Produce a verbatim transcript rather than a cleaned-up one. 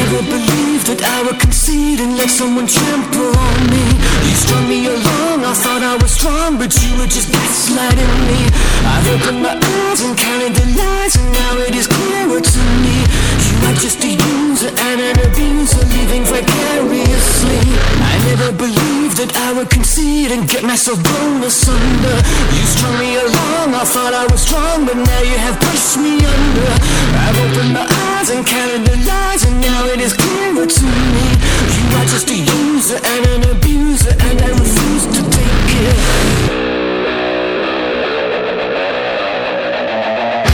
never believed that I would concede and let someone trample on me. You strung me along, I thought I was strong, but you were just gaslighting me. I've opened my eyes and counted the lies, and now it is clearer to me. You are just a user and an abuser, living vicariously. I never believed that I would concede and get myself blown asunder. You strung me along, I thought I was strong, but now you have pushed me under. I've opened my eyes and counted the lies, and now it is clearer to me. You are just a user and an abuser, and I refuse to take it.